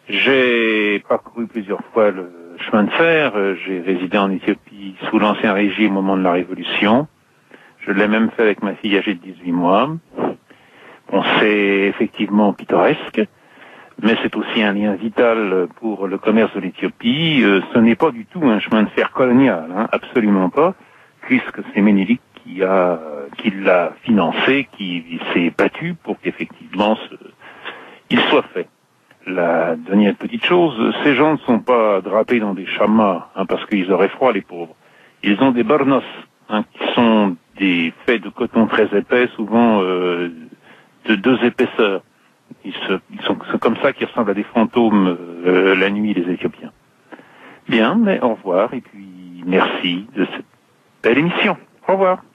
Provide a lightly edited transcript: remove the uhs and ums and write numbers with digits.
J'ai parcouru plusieurs fois le chemin de fer. J'ai résidé en Éthiopie sous l'Ancien Régime au moment de la Révolution. Je l'ai même fait avec ma fille âgée de 18 mois. Bon, c'est effectivement pittoresque, mais c'est aussi un lien vital pour le commerce de l'Éthiopie. Ce n'est pas du tout un chemin de fer colonial, hein, absolument pas, puisque c'est Ménélique qui l'a financé, qui s'est battu pour qu'effectivement il soit fait. La dernière petite chose, ces gens ne sont pas drapés dans des chamas, hein, parce qu'ils auraient froid, les pauvres. Ils ont des bornos, hein, qui sont des faits de coton très épais, souvent de 2 épaisseurs. C'est comme ça qu'ils ressemblent à des fantômes la nuit, les Éthiopiens. Bien, mais au revoir, et puis merci de cette belle émission. Au revoir.